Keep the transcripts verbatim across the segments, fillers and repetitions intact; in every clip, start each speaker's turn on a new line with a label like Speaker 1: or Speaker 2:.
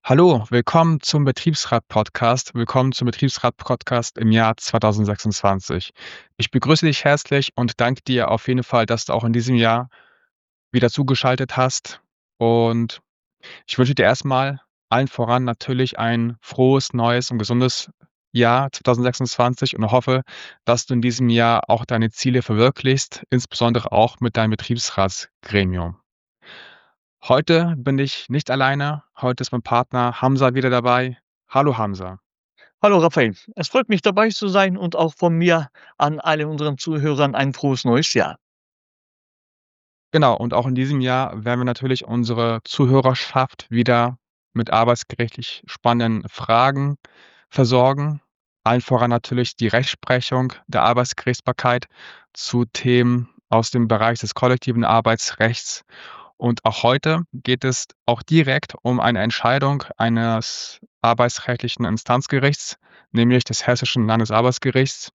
Speaker 1: Hallo, willkommen zum Betriebsrat-Podcast. Willkommen zum Betriebsrat-Podcast im Jahr zweitausendsechsundzwanzig. Ich begrüße dich herzlich und danke dir auf jeden Fall, dass du auch in diesem Jahr wieder zugeschaltet hast. Und ich wünsche dir erstmal allen voran natürlich ein frohes, neues und gesundes Jahr zweitausendsechsundzwanzig und hoffe, dass du in diesem Jahr auch deine Ziele verwirklichst, insbesondere auch mit deinem Betriebsratsgremium. Heute bin ich nicht alleine. Heute ist mein Partner Hamza wieder dabei. Hallo Hamza.
Speaker 2: Hallo Raphael, es freut mich dabei zu sein und auch von mir an alle unseren Zuhörern ein frohes neues Jahr.
Speaker 1: Genau, und auch in diesem Jahr werden wir natürlich unsere Zuhörerschaft wieder mit arbeitsgerichtlich spannenden Fragen versorgen. Allen voran natürlich die Rechtsprechung der Arbeitsgerichtsbarkeit zu Themen aus dem Bereich des kollektiven Arbeitsrechts. Und auch heute geht es auch direkt um eine Entscheidung eines arbeitsrechtlichen Instanzgerichts, nämlich des Hessischen Landesarbeitsgerichts.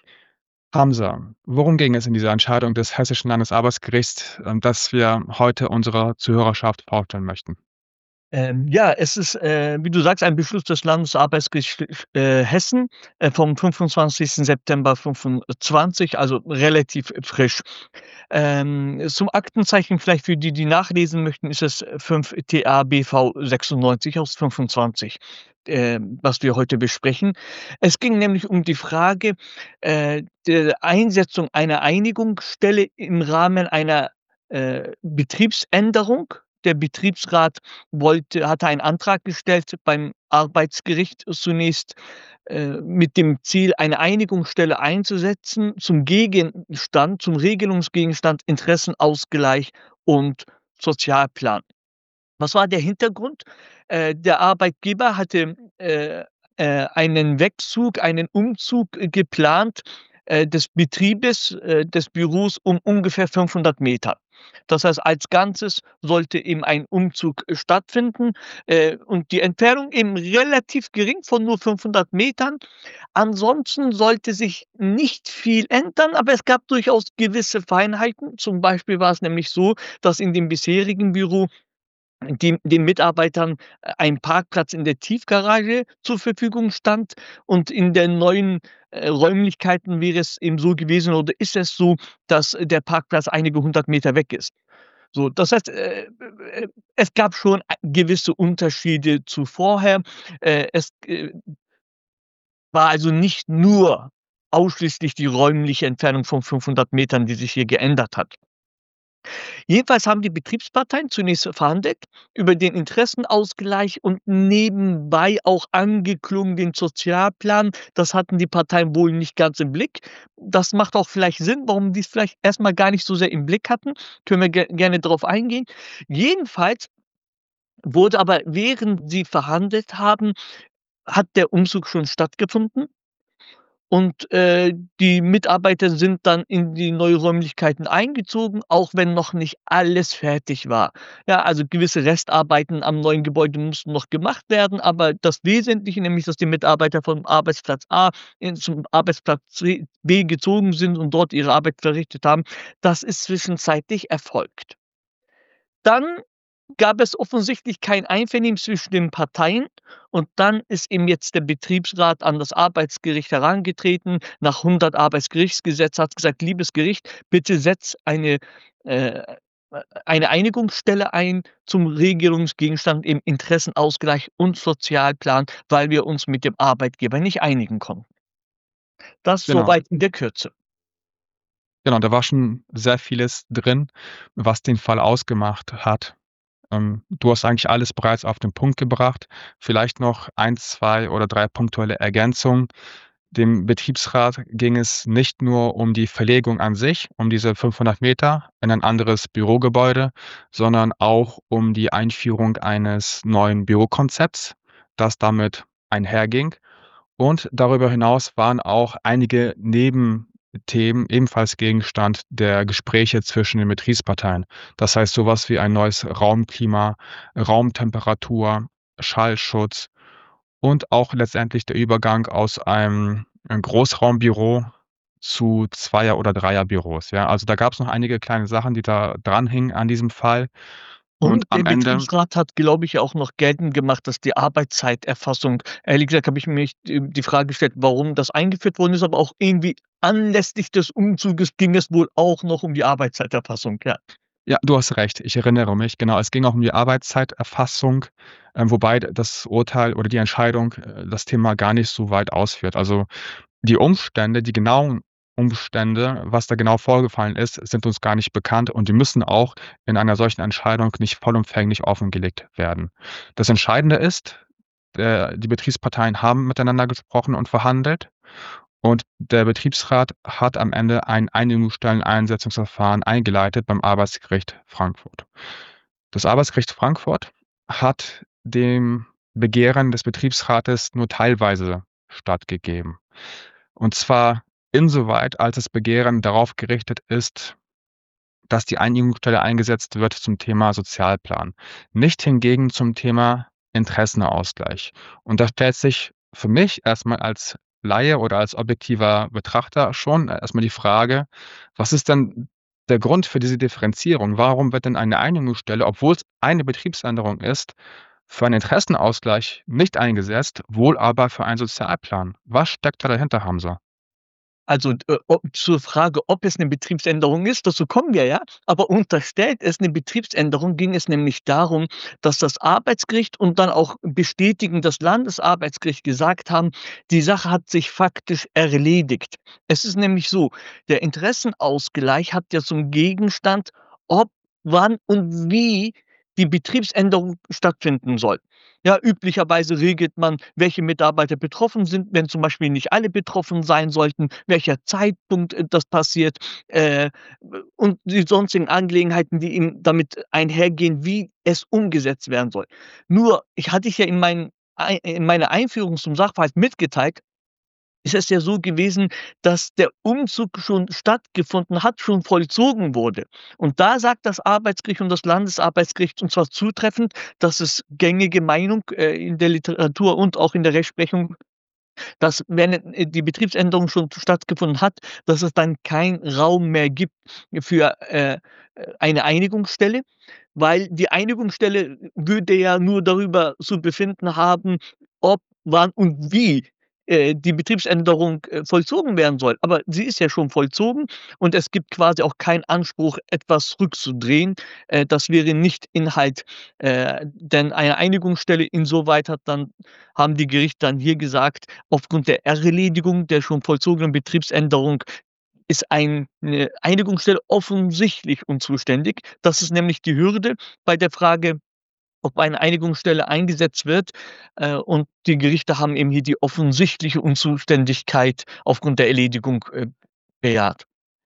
Speaker 1: Hamza, worum ging es in dieser Entscheidung des Hessischen Landesarbeitsgerichts, ähm, das wir heute unserer Zuhörerschaft vorstellen möchten?
Speaker 2: Ähm, ja, es ist, äh, wie du sagst, ein Beschluss des Landesarbeitsgerichts äh, Hessen äh, vom fünfundzwanzigsten September fünfundzwanzig, also relativ frisch. Ähm, zum Aktenzeichen vielleicht für die, die nachlesen möchten, ist es fünf T A B V sechsundneunzig aus fünfundzwanzig, äh, was wir heute besprechen. Es ging nämlich um die Frage äh, der Einsetzung einer Einigungsstelle im Rahmen einer äh, Betriebsänderung. Der Betriebsrat wollte hatte einen Antrag gestellt beim Arbeitsgericht zunächst, äh, mit dem Ziel, eine Einigungsstelle einzusetzen zum Gegenstand zum Regelungsgegenstand Interessenausgleich und Sozialplan. Was war der Hintergrund? Äh, der Arbeitgeber hatte, äh, äh, einen Wegzug, einen Umzug äh, geplant, äh, des Betriebes, äh, des Büros um ungefähr fünfhundert Meter. Das heißt, als Ganzes sollte eben ein Umzug äh, stattfinden, äh, und die Entfernung eben relativ gering von nur fünfhundert Metern. Ansonsten sollte sich nicht viel ändern, aber es gab durchaus gewisse Feinheiten. Zum Beispiel war es nämlich so, dass in dem bisherigen Büro die den Mitarbeitern äh, ein Parkplatz in der Tiefgarage zur Verfügung stand und in den neuen, äh, Räumlichkeiten wäre es eben so gewesen oder ist es so, dass äh, der Parkplatz einige hundert Meter weg ist. So, das heißt, äh, äh, es gab schon a gewisse Unterschiede zu vorher. Äh, es, äh, war also nicht nur ausschließlich die räumliche Entfernung von fünfhundert Metern, die sich hier geändert hat. Jedenfalls haben die Betriebsparteien zunächst verhandelt über den Interessenausgleich und nebenbei auch angeklungen den Sozialplan. Das hatten die Parteien wohl nicht ganz im Blick. Das macht auch vielleicht Sinn, warum die's vielleicht erst mal gar nicht so sehr im Blick hatten. Können wir ge gerne drauf eingehen. Jedenfalls wurde aber, während sie verhandelt haben, hat der Umzug schon stattgefunden. Und, äh, die Mitarbeiter sind dann in die neue Räumlichkeiten eingezogen, auch wenn noch nicht alles fertig war. Ja, also gewisse Restarbeiten am neuen Gebäude mussten noch gemacht werden, aber das Wesentliche, nämlich dass die Mitarbeiter vom Arbeitsplatz A in zum Arbeitsplatz C B gezogen sind und dort ihre Arbeit verrichtet haben, das ist zwischenzeitlich erfolgt. Dann gab es offensichtlich kein Einvernehmen zwischen den Parteien und dann ist eben jetzt der Betriebsrat an das Arbeitsgericht herangetreten. Nach hundert Arbeitsgerichtsgesetz hat gesagt: „Liebes Gericht, bitte setz eine, äh, eine Einigungsstelle ein zum Regelungsgegenstand im Interessenausgleich und Sozialplan, weil wir uns mit dem Arbeitgeber nicht einigen konnten.“ Das
Speaker 1: Genau,
Speaker 2: soweit in der Kürze.
Speaker 1: genau, da war schon sehr vieles drin, was den Fall ausgemacht hat. Ähm, du hast eigentlich alles bereits auf den Punkt gebracht. Vielleicht noch ein, zwei oder drei punktuelle Ergänzungen. Dem Betriebsrat ging es nicht nur um die Verlegung an sich, um diese fünfhundert Meter in ein anderes Bürogebäude, sondern auch um die Einführung eines neuen Bürokonzepts, das damit einherging. Und darüber hinaus waren auch einige Nebenthemen ebenfalls Gegenstand der Gespräche zwischen den Betriebsparteien. Das heißt, sowas wie ein neues Raumklima, Raumtemperatur, Schallschutz und auch letztendlich der Übergang aus einem, äh, Großraumbüro zu Zweier oder Dreierbüros, ja? Also, da gab's noch einige kleine Sachen, die da dranhingen an diesem Fall. Und
Speaker 2: Und der
Speaker 1: am Ende
Speaker 2: Betriebsrat hat, glaube ich, auch noch geltend gemacht, dass die Arbeitszeiterfassung ehrlich gesagt habe ich mir nicht die die Frage gestellt, warum das eingeführt worden ist, aber auch irgendwie anlässlich des Umzuges ging es wohl auch noch um die Arbeitszeiterfassung, ja.
Speaker 1: Ja, du hast recht, ich erinnere mich, genau. Es ging auch um die Arbeitszeiterfassung, ähm, wobei d das Urteil oder die Entscheidung, äh, das Thema gar nicht so weit ausführt. Also, die Umstände, die genauen Umstände, was da genau vorgefallen ist, sind uns gar nicht bekannt und die müssen auch in einer solchen Entscheidung nicht vollumfänglich offengelegt werden. Das Entscheidende ist, äh, die Betriebsparteien haben miteinander gesprochen und verhandelt und der Betriebsrat hat am Ende ein Einigungsstelleneinsetzungsverfahren eingeleitet beim Arbeitsgericht Frankfurt. Das Arbeitsgericht Frankfurt hat dem Begehren des Betriebsrates nur teilweise stattgegeben. Und zwar insoweit, als das Begehren darauf gerichtet ist, dass die Einigungsstelle eingesetzt wird zum Thema Sozialplan, nicht hingegen zum Thema Interessenausgleich. Und da stellt sich für mich erst mal als Laie oder als objektiver Betrachter schon erst mal die Frage: Was ist denn der Grund für diese Differenzierung? Warum wird denn eine Einigungsstelle, obwohl's eine Betriebsänderung ist, für einen Interessenausgleich nicht eingesetzt, wohl aber für einen Sozialplan? Was steckt da dahinter, Hamza?
Speaker 2: Also, d äh, ob zur Frage, ob es 'ne Betriebsänderung ist, dazu kommen wir ja, aber unterstellt es 'ne Betriebsänderung, ging es nämlich darum, dass das Arbeitsgericht und dann auch bestätigend das Landesarbeitsgericht gesagt haben: „Die Sache hat sich faktisch erledigt.“ Es ist nämlich so, der Interessenausgleich hat ja zum Gegenstand, ob, wann und wie die Betriebsänderung stattfinden soll. Ja, üblicherweise regelt man, welche Mitarbeiter betroffen sind, wenn zum Beispiel nicht alle betroffen sein sollten, welcher Zeitpunkt, äh, das passiert, äh, und die sonstigen Angelegenheiten, die eben damit einhergehen, wie es umgesetzt werden soll. Nur, ich hatte ich ja in meinen Ei in meiner Einführung zum Sachverhalt mitgeteilt, ist es ja so gewesen, dass der Umzug schon stattgefunden hat, schon vollzogen wurde. Und da sagt das Arbeitsgericht und das Landesarbeitsgericht, und zwar zutreffend, das ist gängige Meinung, äh, in der Literatur und auch in der Rechtsprechung, dass wenn, äh, die Betriebsänderung schon stattgefunden hat, dass es dann keinen Raum mehr gibt für, äh, äh, eine Einigungsstelle, weil die Einigungsstelle würde ja nur darüber zu befinden haben, ob, wann und wie, äh, die Betriebsänderung, äh, vollzogen werden soll. Aber sie ist ja schon vollzogen und es gibt quasi auch keinen Anspruch, etwas rückzudrehen. Äh, das wäre nicht Inhalt, äh, denn eine Einigungsstelle insoweit hat dann haben die Gerichte dann hier gesagt, aufgrund der Erledigung der schon vollzogenen Betriebsänderung ist ein 'ne Einigungsstelle offensichtlich unzuständig. Das ist nämlich die Hürde bei der Frage, ob eine Einigungsstelle eingesetzt wird, äh, und die Gerichte haben eben hier die offensichtliche Unzuständigkeit aufgrund der Erledigung, äh, bejaht.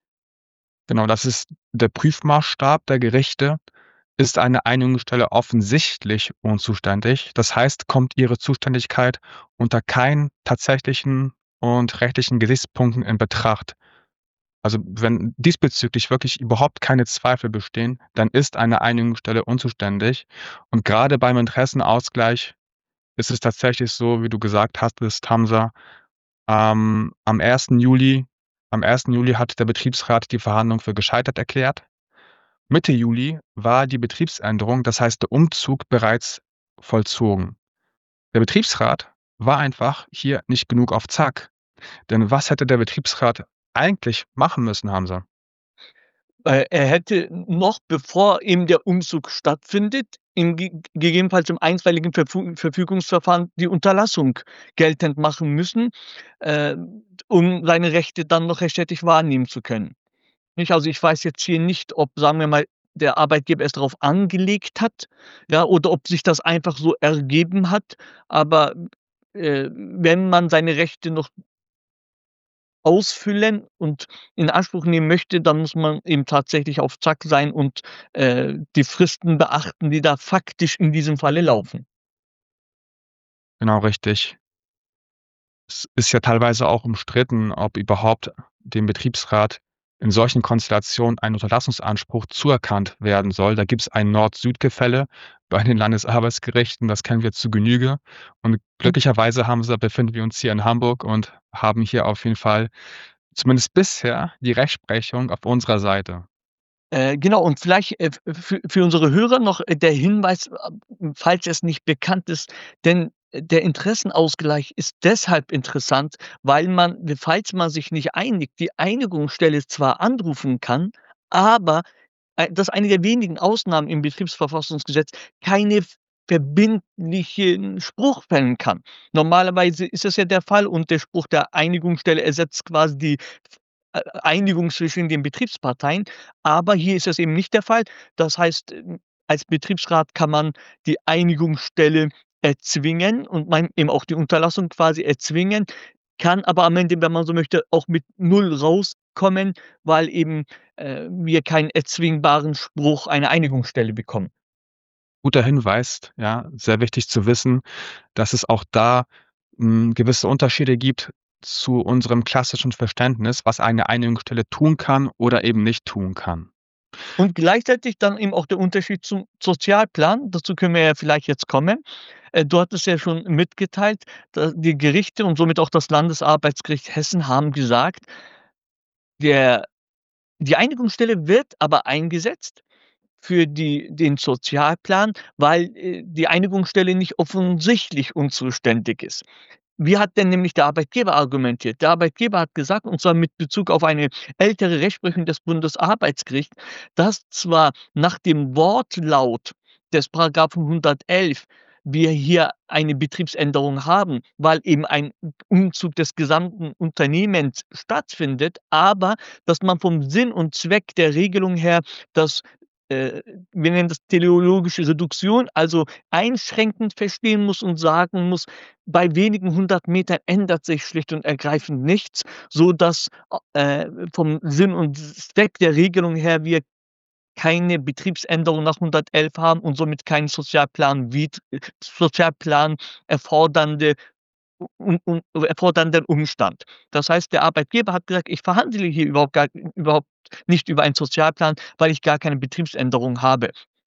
Speaker 1: Genau, das ist der Prüfmaßstab der Gerichte. Ist eine Einigungsstelle offensichtlich unzuständig, das heißt, kommt ihre Zuständigkeit unter keinen tatsächlichen und rechtlichen Gesichtspunkten in Betracht. Also, wenn diesbezüglich wirklich überhaupt keine Zweifel bestehen, dann ist eine Einigungsstelle unzuständig. Und grade beim Interessenausgleich ist es tatsächlich so, wie du gesagt hattest, Hamza, ähm, am ersten Juli am ersten Juli hat der Betriebsrat die Verhandlung für gescheitert erklärt. Mitte Juli war die Betriebsänderung, das heißt der Umzug, bereits vollzogen. Der Betriebsrat war einfach hier nicht genug auf Zack. Denn was hätte der Betriebsrat eigentlich machen müssen, Hamza?
Speaker 2: Äh, er hätte noch, bevor eben der Umzug stattfindet, im ge gegebenenfalls im einstweiligen Verfu Verfügungsverfahren die Unterlassung geltend machen müssen, äh, um seine Rechte dann noch rechtzeitig wahrnehmen zu können. Nicht? Also, ich weiß jetzt hier nicht, ob, sagen wir mal, der Arbeitgeber es darauf angelegt hat, ja, oder ob sich das einfach so ergeben hat. Aber, äh, wenn man seine Rechte noch ausfüllen und in Anspruch nehmen möchte, dann muss man eben tatsächlich auf Zack sein und, äh, die Fristen beachten, die da faktisch in diesem Falle laufen.
Speaker 1: Genau, richtig. Es ist ja teilweise auch umstritten, ob überhaupt dem Betriebsrat in solchen Konstellationen ein Unterlassungsanspruch zuerkannt werden soll. Da gibt's ein Nord-Süd-Gefälle bei den Landesarbeitsgerichten, das kennen wir zu Genüge. Und
Speaker 2: Hm.
Speaker 1: glücklicherweise haben sie befinden wir uns hier in Hamburg und haben hier auf jeden Fall zumindest bisher die Rechtsprechung auf unserer Seite.
Speaker 2: Äh, genau und vielleicht, äh, f für für unsere Hörer noch, äh, der Hinweis, äh, falls es nicht bekannt ist, denn äh, der Interessenausgleich ist deshalb interessant, weil man falls man sich nicht einigt, die Einigungsstelle zwar anrufen kann, aber Ei das ist eine der wenigen Ausnahmen im Betriebsverfassungsgesetz, keine v verbindlichen Spruch fällen kann. Normalerweise ist das ja der Fall und der Spruch der Einigungsstelle ersetzt quasi die äh, Einigung zwischen den Betriebsparteien, aber hier ist das eben nicht der Fall. Das heißt, ähm, als Betriebsrat kann man die Einigungsstelle erzwingen und man eben auch die Unterlassung quasi erzwingen, kann aber am Ende, wenn man so möchte, auch mit null rauskommen, weil eben, äh, wir keinen erzwingbaren Spruch einer Einigungsstelle bekommen.
Speaker 1: Guter Hinweis, ja, sehr wichtig zu wissen, dass es auch da, hm, gewisse Unterschiede gibt zu unserem klassischen Verständnis, was eine Einigungsstelle tun kann oder eben nicht tun kann.
Speaker 2: Und gleichzeitig dann eben auch der Unterschied zum Sozialplan. Dazu können wir ja vielleicht jetzt kommen. Äh, du hattest ja schon mitgeteilt, da die Gerichte und somit auch das Landesarbeitsgericht Hessen haben gesagt, der die Einigungsstelle wird aber eingesetzt für die den Sozialplan, weil, äh, die Einigungsstelle nicht offensichtlich unzuständig ist. Wie hat denn nämlich der Arbeitgeber argumentiert? Der Arbeitgeber hat gesagt, und zwar mit Bezug auf eine ältere Rechtsprechung des Bundesarbeitsgerichts, dass zwar nach dem Wortlaut des Paragraphen hundertelf wir hier eine Betriebsänderung haben, weil eben ein Umzug des gesamten Unternehmens stattfindet, aber dass man vom Sinn und Zweck der Regelung her das, äh, wir nennen das teleologische Reduktion, also einschränkend verstehen muss und sagen muss, bei wenigen hundert Metern ändert sich schlicht und ergreifend nichts, sodass, äh, vom Sinn und Zweck der Regelung her wir keine Betriebsänderung nach hundertelf haben und somit keinen Sozialplan wied äh, Sozialplan erfordernde un un erfordernden Umstand. Das heißt, der Arbeitgeber hat gesagt: „Ich verhandle hier überhaupt gar überhaupt nicht über einen Sozialplan, weil ich gar keine Betriebsänderung habe.“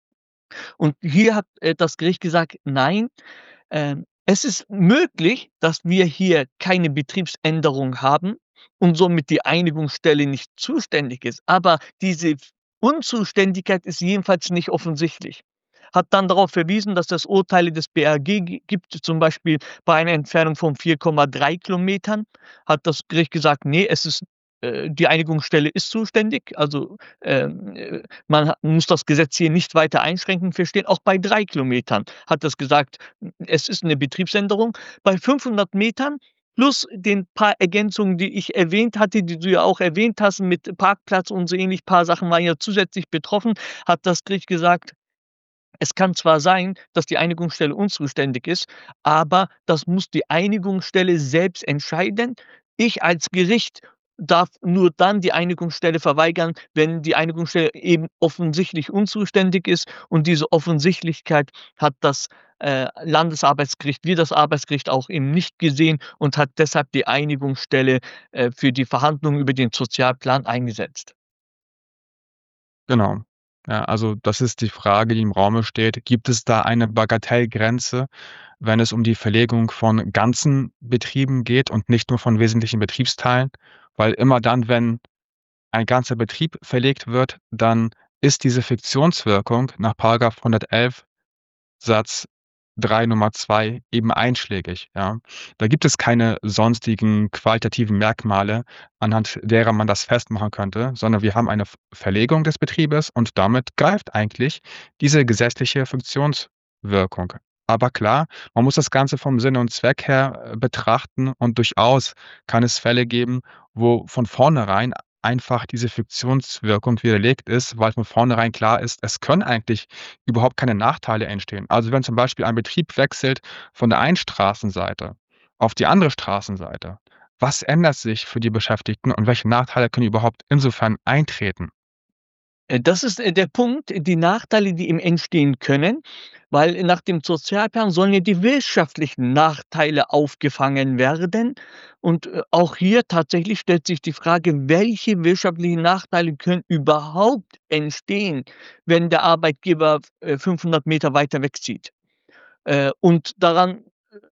Speaker 2: Und hier hat, äh, das Gericht gesagt: „Nein, ähm, es ist möglich, dass wir hier keine Betriebsänderung haben und somit die Einigungsstelle nicht zuständig ist, aber diese Unzuständigkeit ist jedenfalls nicht offensichtlich.“ Hat dann darauf verwiesen, dass es Urteile des B A G gi gibt, zum Beispiel bei einer Entfernung von vier Komma drei Kilometern hat das Gericht gesagt: „Ne, es ist äh, die Einigungsstelle ist zuständig.“ Also, ähm, äh, man ha muss das Gesetz hier nicht weiter einschränkend verstehen. Auch bei drei Kilometern hat das gesagt, hm, es ist 'ne Betriebsänderung. Bei fünfhundert Metern plus den paar Ergänzungen, die ich erwähnt hatte, die du ja auch erwähnt hast mit Parkplatz und so ähnlich, paar Sachen waren ja zusätzlich betroffen, hat das Gericht gesagt: „Es kann zwar sein, dass die Einigungsstelle unzuständig ist, aber das muss die Einigungsstelle selbst entscheiden. Ich als Gericht darf nur dann die Einigungsstelle verweigern, wenn die Einigungsstelle eben offensichtlich unzuständig ist und diese Offensichtlichkeit hat das, äh, Landesarbeitsgericht wie das Arbeitsgericht auch eben nicht gesehen und hat deshalb die Einigungsstelle, äh, für die Verhandlungen über den Sozialplan eingesetzt.“
Speaker 1: Genau. Ja, also das ist die Frage, die im Raume steht. Gibt es da eine Bagatellgrenze, wenn es um die Verlegung von ganzen Betrieben geht und nicht nur von wesentlichen Betriebsteilen? Weil immer dann, wenn ein ganzer Betrieb verlegt wird, dann ist diese Fiktionswirkung nach Paragraph hundertelf Satz drei Nummer zwei eben einschlägig, ja. Da gibt es keine sonstigen qualitativen Merkmale, anhand derer man das festmachen könnte, sondern wir haben eine V Verlegung des Betriebes und damit greift eigentlich diese gesetzliche Funktionswirkung. Aber klar, man muss das Ganze vom Sinn und Zweck her, äh, betrachten und durchaus kann es Fälle geben, wo von vornherein einfach diese Fiktionswirkung widerlegt ist, weil von vornherein klar ist, es können eigentlich überhaupt keine Nachteile entstehen. Also, wenn zum Beispiel ein Betrieb wechselt von der einen Straßenseite auf die andere Straßenseite, was ändert sich für die Beschäftigten und welche Nachteile können überhaupt insofern eintreten?
Speaker 2: Äh, das ist, äh, der Punkt, die Nachteile, die ihm entstehen können, weil nach dem Sozialplan sollen ja die wirtschaftlichen Nachteile aufgefangen werden. Und, äh, auch hier tatsächlich stellt sich die Frage, welche wirtschaftlichen Nachteile können überhaupt entstehen, wenn der Arbeitgeber, äh, fünfhundert Meter weiter wegzieht? Äh, und daran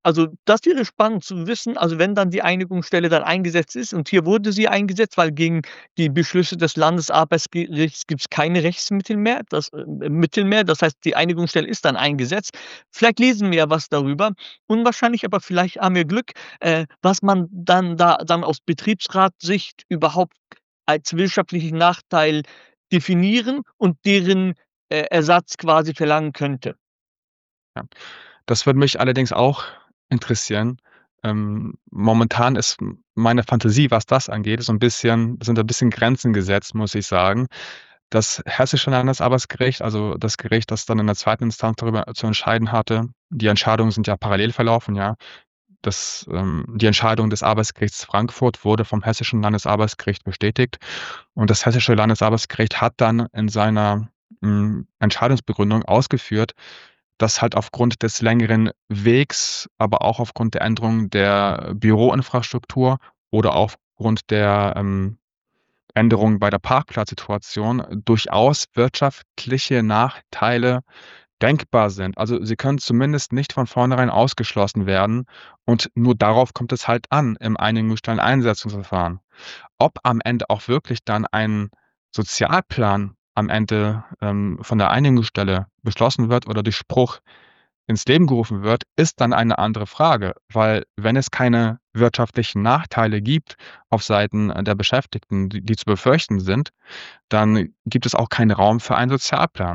Speaker 2: Also, das wäre spannend zu wissen, also, wenn dann die Einigungsstelle dann eingesetzt ist und hier wurde sie eingesetzt, weil gegen die Beschlüsse des Landesarbeitsgerichts gibt's keine Rechtsmittel mehr, das äh, Mittel mehr. Das heißt, die Einigungsstelle ist dann eingesetzt. Vielleicht lesen wir ja was darüber. Unwahrscheinlich, aber vielleicht haben wir Glück, äh, was man dann da dann aus Betriebsratssicht überhaupt als wirtschaftlichen Nachteil definieren und deren, äh, Ersatz quasi verlangen könnte.
Speaker 1: Ja. Das würde mich allerdings auch interessieren. Ähm, momentan ist m meine Fantasie, was das angeht, so 'n bisschen sind da 'n bisschen Grenzen gesetzt, muss ich sagen. Das hessische Landesarbeitsgericht, also das Gericht, das dann in der zweiten Instanz darüber zu entscheiden hatte, die Entscheidungen sind ja parallel verlaufen, ja. Das ähm, die Entscheidung des Arbeitsgerichts Frankfurt wurde vom hessischen Landesarbeitsgericht bestätigt und das hessische Landesarbeitsgericht hat dann in seiner, hm, Entscheidungsbegründung ausgeführt, dass halt aufgrund des längeren Wegs, aber auch aufgrund der Änderung der Büroinfrastruktur oder aufgrund der, ähm, Änderungen bei der Parkplatzsituation durchaus wirtschaftliche Nachteile denkbar sind. Also, sie können zumindest nicht von vornherein ausgeschlossen werden und nur darauf kommt es halt an im Einigungsstellen-Einsetzungsverfahren. Ob am Ende auch wirklich dann ein Sozialplan am Ende, ähm, von der Einigungsstelle beschlossen wird oder durch Spruch ins Leben gerufen wird, ist dann eine andere Frage, weil wenn es keine wirtschaftlichen Nachteile gibt auf Seiten, äh, der Beschäftigten, die die zu befürchten sind, dann gibt es auch keinen Raum für einen Sozialplan.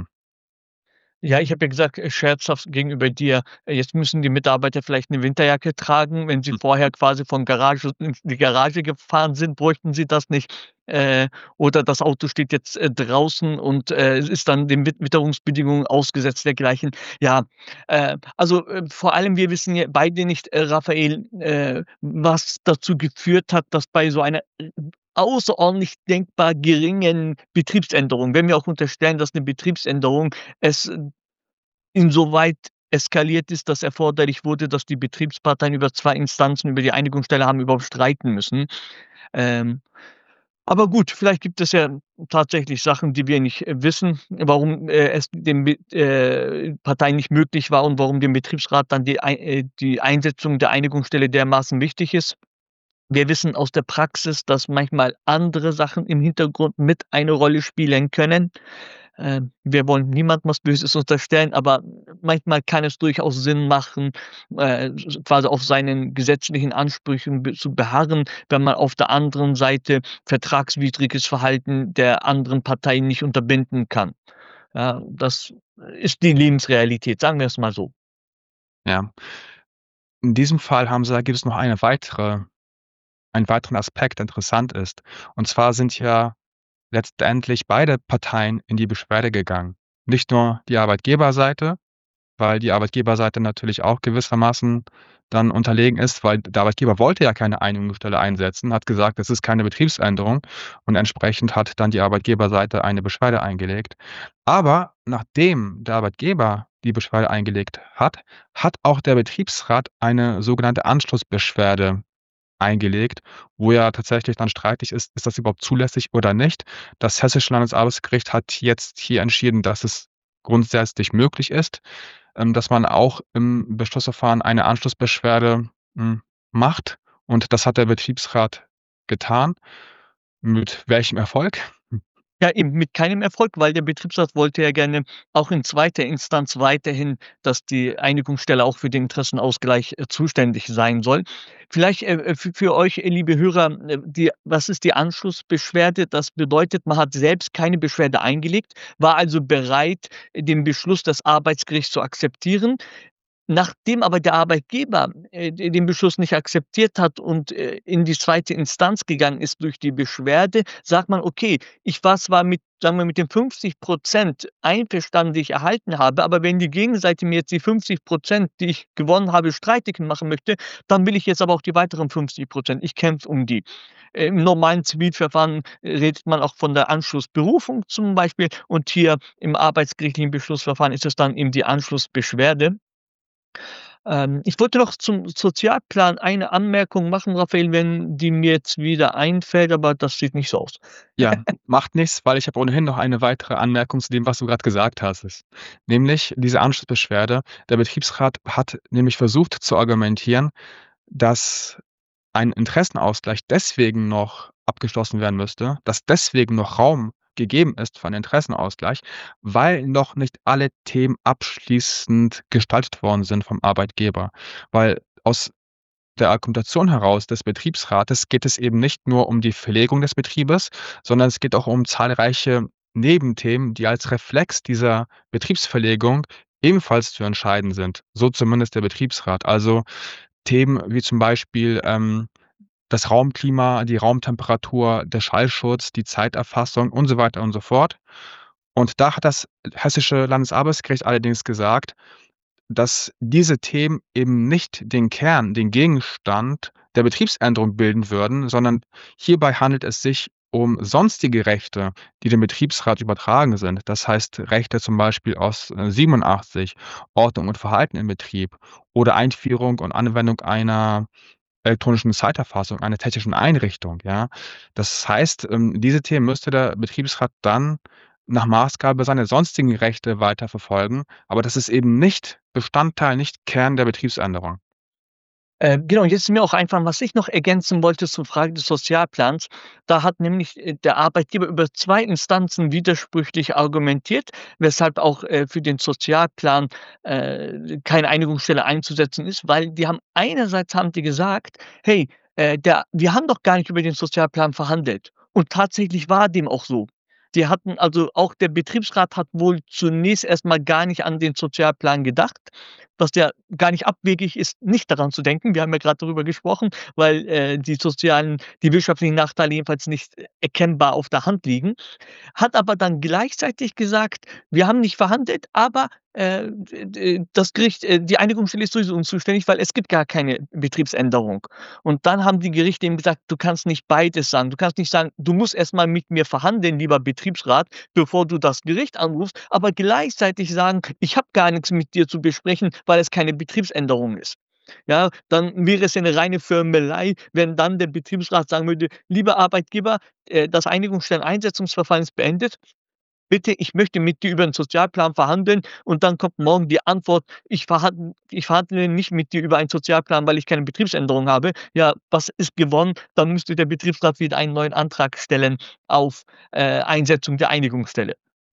Speaker 2: Ja, ich habe ja gesagt, äh, scherzhaft gegenüber dir, äh, jetzt müssen die Mitarbeiter vielleicht 'ne Winterjacke tragen. Wenn sie
Speaker 1: Hm.
Speaker 2: vorher quasi von Garage in die Garage gefahren sind, bräuchten sie das nicht. Äh, oder das Auto steht jetzt, äh, draußen und, äh, ist dann den Wit Witterungsbedingungen ausgesetzt dergleichen. Ja, äh, also, äh, vor allem wir wissen ja beide nicht, äh, Raphael, äh, was dazu geführt hat, dass bei so einer außerordentlich denkbar geringen Betriebsänderung, wenn wir auch unterstellen, dass 'ne Betriebsänderung es insoweit eskaliert ist, dass erforderlich wurde, dass die Betriebsparteien über zwei Instanzen über die Einigungsstelle haben überhaupt streiten müssen. Ähm, aber gut, vielleicht gibt es ja tatsächlich Sachen, die wir nicht, äh, wissen, warum, äh, es den Be äh, Parteien nicht möglich war und warum dem Betriebsrat dann die Ei äh, die Einsetzung der Einigungsstelle dermaßen wichtig ist. Wir wissen aus der Praxis, dass manchmal andere Sachen im Hintergrund mit eine Rolle spielen können. Ähm, wir wollen niemandem was Böses unterstellen, aber manchmal kann es durchaus Sinn machen, äh, s quasi auf seinen gesetzlichen Ansprüchen be zu beharren, wenn man auf der anderen Seite vertragswidriges Verhalten der anderen Partei nicht unterbinden kann. Ja, das ist die Lebensrealität, sagen wir es mal so.
Speaker 1: Ja. In diesem Fall haben sie da gibt es noch eine weitere einen weiteren Aspekt, der interessant ist. Und zwar sind ja letztendlich beide Parteien in die Beschwerde gegangen. Nicht nur die Arbeitgeberseite, weil die Arbeitgeberseite natürlich auch gewissermaßen dann unterlegen ist, weil der Arbeitgeber wollte ja keine Einigungsstelle einsetzen, hat gesagt, das ist keine Betriebsänderung und entsprechend hat dann die Arbeitgeberseite eine Beschwerde eingelegt. Aber nachdem der Arbeitgeber die Beschwerde eingelegt hat, hat auch der Betriebsrat eine sogenannte Anschlussbeschwerde eingelegt, wo ja tatsächlich dann streitig ist, ist das überhaupt zulässig oder nicht? Das hessische Landesarbeitsgericht hat jetzt hier entschieden, dass es grundsätzlich möglich ist, ähm, dass man auch im Beschlussverfahren eine Anschlussbeschwerde, hm, macht und das hat der Betriebsrat getan. Mit welchem Erfolg?
Speaker 2: Ja, eben mit keinem Erfolg, weil der Betriebsrat wollte ja gerne auch in zweiter Instanz weiterhin, dass die Einigungsstelle auch für den Interessenausgleich, äh, zuständig sein soll. Vielleicht, äh, äh, für für euch, äh, liebe Hörer, äh, die was ist die Anschlussbeschwerde? Das bedeutet, man hat selbst keine Beschwerde eingelegt, war also bereit, den Beschluss des Arbeitsgerichts zu akzeptieren. Nachdem aber der Arbeitgeber, äh, de den Beschluss nicht akzeptiert hat und, äh, in die zweite Instanz gegangen ist durch die Beschwerde, sagt man: „Okay, ich war zwar mit sagen wir, mit den fünfzig Prozent einverstanden, die ich erhalten habe, aber wenn die Gegenseite mir jetzt die fünfzig Prozent, die ich gewonnen habe, streitig machen möchte, dann will ich jetzt aber auch die weiteren fünfzig Prozent. Ich kämpfe um die.“ Äh, im normalen Zivilverfahren redet man auch von der Anschlussberufung zum Beispiel und hier im arbeitsgerichtlichen Beschlussverfahren ist es dann eben die Anschlussbeschwerde. Ähm, ich wollte noch zum Sozialplan eine Anmerkung machen, Raphael, wenn die mir jetzt wieder einfällt, aber das sieht nicht so aus.
Speaker 1: Ja, macht nichts, weil ich habe ohnehin noch eine weitere Anmerkung zu dem, was du grad gesagt hast. Nämlich diese Anschlussbeschwerde. Der Betriebsrat hat nämlich versucht zu argumentieren, dass ein Interessenausgleich deswegen noch abgeschlossen werden müsste, dass deswegen noch Raum gegeben ist für einen Interessenausgleich, weil noch nicht alle Themen abschließend gestaltet worden sind vom Arbeitgeber. Weil aus der Argumentation heraus des Betriebsrates geht es eben nicht nur um die Verlegung des Betriebes, sondern es geht auch um zahlreiche Nebenthemen, die als Reflex dieser Betriebsverlegung ebenfalls zu entscheiden sind. So zumindest der Betriebsrat. Also Themen wie zum Beispiel, ähm, das Raumklima, die Raumtemperatur, der Schallschutz, die Zeiterfassung und so weiter und so fort. Und da hat das Hessische Landesarbeitsgericht allerdings gesagt, dass diese Themen eben nicht den Kern, den Gegenstand der Betriebsänderung bilden würden, sondern hierbei handelt es sich um sonstige Rechte, die dem Betriebsrat übertragen sind. Das heißt, Rechte zum Beispiel aus, äh, siebenundachtzig, Ordnung und Verhalten im Betrieb oder Einführung und Anwendung einer elektronischen Zeiterfassung, einer technischen Einrichtung, ja. Das heißt, ähm, diese Themen müsste der Betriebsrat dann nach Maßgabe seiner sonstigen Rechte weiterverfolgen, aber das ist eben nicht Bestandteil, nicht Kern der Betriebsänderung.
Speaker 2: Äh, genau, jetzt ist mir auch eingefallen, was ich noch ergänzen wollte zur Frage des Sozialplans. Da hat nämlich, äh, der Arbeitgeber über zwei Instanzen widersprüchlich argumentiert, weshalb auch, äh, für den Sozialplan, äh, keine Einigungsstelle einzusetzen ist, weil die haben einerseits haben die gesagt: „Hey, äh, der wir haben doch gar nicht über den Sozialplan verhandelt.“ Und tatsächlich war dem auch so. Die hatten also auch der Betriebsrat hat wohl zunächst erst mal gar nicht an den Sozialplan gedacht, was ja gar nicht abwegig ist, nicht daran zu denken. Wir haben ja grad darüber gesprochen, weil, äh, die sozialen die wirtschaftlichen Nachteile jedenfalls nicht äh, erkennbar auf der Hand liegen. Hat aber dann gleichzeitig gesagt: „Wir haben nicht verhandelt, aber, äh, d d das Gericht äh, die Einigungsstelle ist sowieso unzuständig, weil es gibt gar keine Betriebsänderung.“ Und dann haben die Gerichte eben gesagt: „Du kannst nicht beides sagen. Du kannst nicht sagen: ‚Du musst erst mal mit mir verhandeln, lieber Betriebsrat, bevor du das Gericht anrufst’, aber gleichzeitig sagen: ‚Ich habe gar nix mit dir zu besprechen, weil es keine Betriebsänderung ist.‘“ Ja, dann wäre es ja 'ne reine Firmelei, wenn dann der Betriebsrat sagen würde: „Lieber Arbeitgeber, äh, das Einigungsstelleneinsetzungsverfahren ist beendet. Bitte, ich möchte mit dir über 'n Sozialplan verhandeln.“ Und dann kommt morgen die Antwort: „Ich verhan ich verhandle nicht mit dir über einen Sozialplan, weil ich keine Betriebsänderung habe.“ Ja, was ist gewonnen? Dann müsste der Betriebsrat wieder einen neuen Antrag stellen auf, äh, Einsetzung der Einigungsstelle.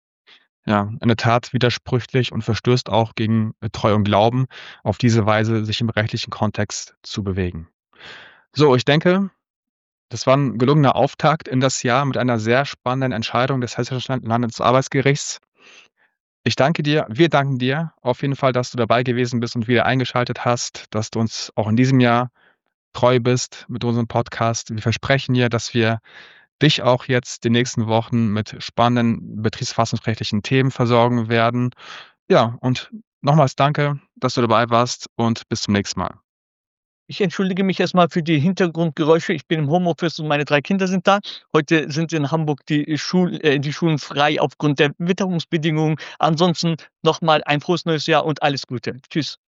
Speaker 1: Ja, in der Tat widersprüchlich und verstößt auch gegen, äh, Treu und Glauben, auf diese Weise sich im rechtlichen Kontext zu bewegen. So, ich denke, das war 'n gelungener Auftakt in das Jahr mit einer sehr spannenden Entscheidung des Hessischen Landesarbeitsgerichts. Ich danke dir wir danken dir auf jeden Fall, dass du dabei gewesen bist und wieder eingeschaltet hast, dass du uns auch in diesem Jahr treu bist mit unserem Podcast. Wir versprechen dir, dass wir dich auch jetzt die nächsten Wochen mit spannenden betriebsverfassungsrechtlichen Themen versorgen werden. Ja, und nochmals danke, dass du dabei warst und bis zum nächsten Mal.
Speaker 2: Ich entschuldige mich erst mal für die Hintergrundgeräusche. Ich bin im Homeoffice und meine drei Kinder sind da. Heute sind in Hamburg die Schul äh, die Schulen frei aufgrund der Witterungsbedingungen. Ansonsten noch mal ein frohes neues Jahr und alles Gute. Tschüss.